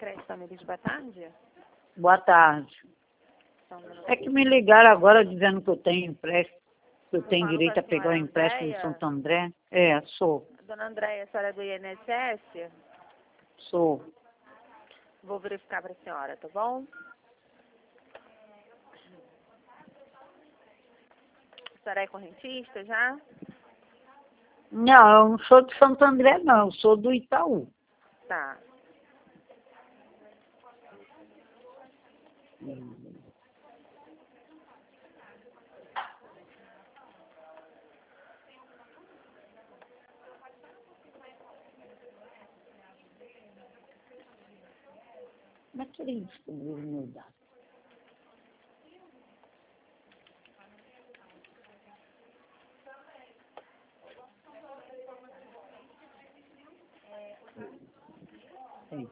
Crédito Famílias, boa tarde. Boa tarde. É que me ligaram agora dizendo que eu tenho empréstimo, que eu tenho direito a pegar o empréstimo de Santo André. É, sou. Dona Andréia, a senhora é do INSS? Sou. Vou verificar para a senhora, tá bom? A senhora é correntista já? Não, eu não sou de Santo André, não. Eu sou do Itaú. Tá. Como é que ele descobriu o meu dado? Sim.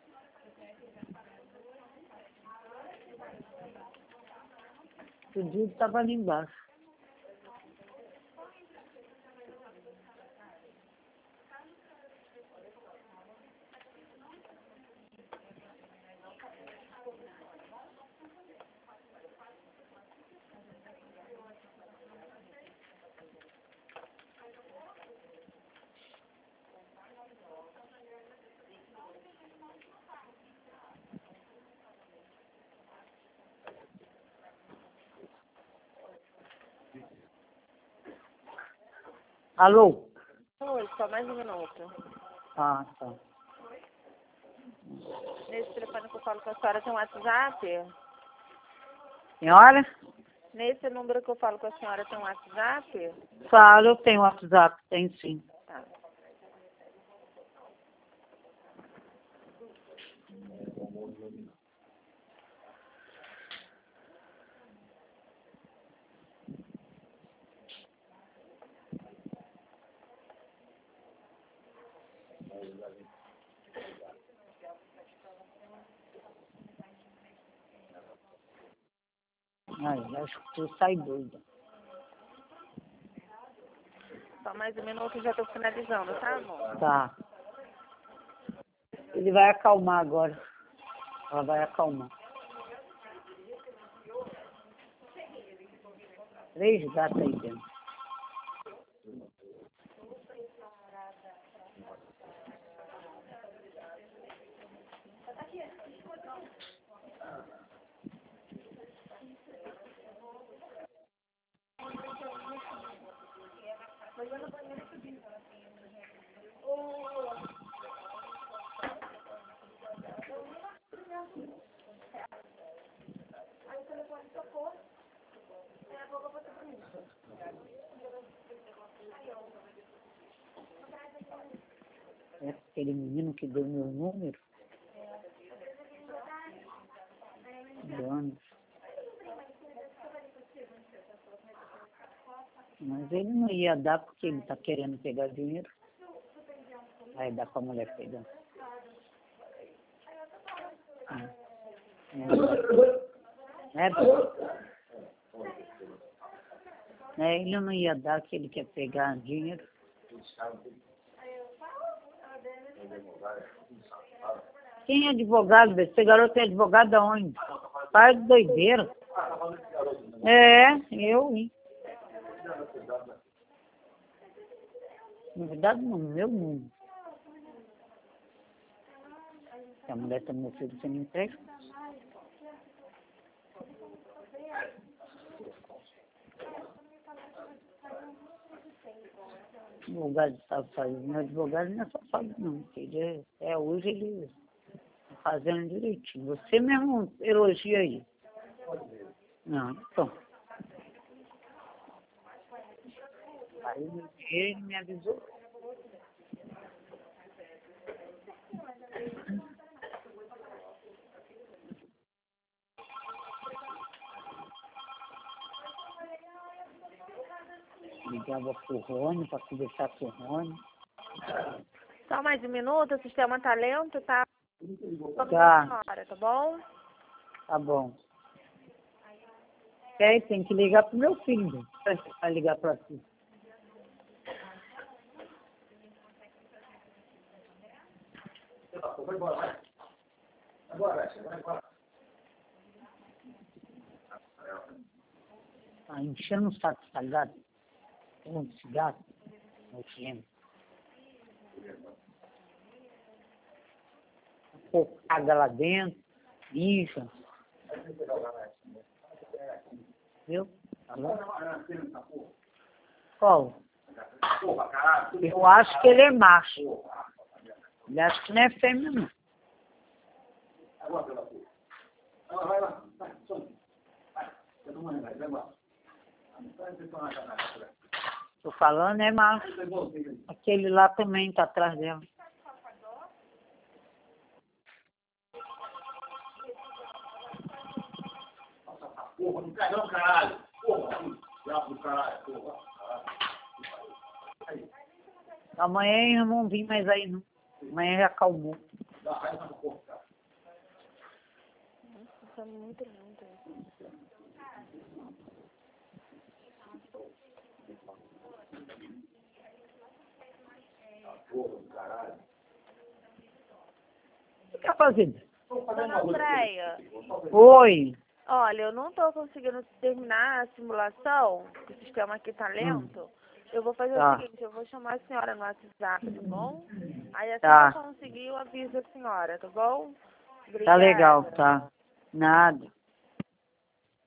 O dia estava ali embaixo. Alô? Oi, só mais um minuto. Ah, tá. Nesse telefone que eu falo com a senhora tem um WhatsApp? Senhora? Nesse número que eu falo com a senhora tem um WhatsApp? Claro, eu tenho WhatsApp, tenho sim. Tá. Ai, acho que tu sai doida. Só mais um minuto e já estou finalizando, tá, amor? Tá. Ele vai acalmar agora. Ela vai acalmar. 3 gatos aí dentro. É aquele menino que deu meu número. De anos. Mas ele não ia dar porque ele está querendo pegar dinheiro. Vai dar para a mulher pegar. Ele não ia dar que ele quer pegar dinheiro. Quem é advogado? Esse garoto é advogado aonde? Pai de doideira. É, eu, hein? Novidade no meu mundo. Se a mulher está me oferecendo empréstimo. O advogado estava fazendo. Meu advogado não é safado, não. Ele hoje ele está fazendo direitinho. Você mesmo elogia aí. Não, então. Aí ele me avisou. Ligava pro Rony para conversar com o Rony. Só mais um minuto, o sistema tá lento, tá? Tá. Tá bom? Tá bom. Tem que ligar pro meu filho. Vai ligar para ti. Tá enchendo o saco, tá ligado? Um cigarro, nojento. Pô, caga lá dentro, lixa. Viu? Tá bom? Qual? Eu acho que ele é macho. Ele acha que não é fêmea, não. Tô falando, é macho. Aquele lá também tá atrás dela. Porra, não cai não, caralho. Porra, diabo do caralho, porra. Amanhã não vim mais aí, não. Amanhã já acalmou. Dá raiva na porra, cara. Nossa, isso é muito lindo. Porra do caralho. O que tá fazendo? Dona Freia, Oi. olha, eu não tô conseguindo terminar a simulação, o sistema aqui tá lento. Eu vou fazer Tá. o seguinte, eu vou chamar a senhora no WhatsApp, tá bom? Aí assim Tá. que eu conseguir, eu aviso a senhora, tá bom? Tá Obrigada. legal, tá. Nada.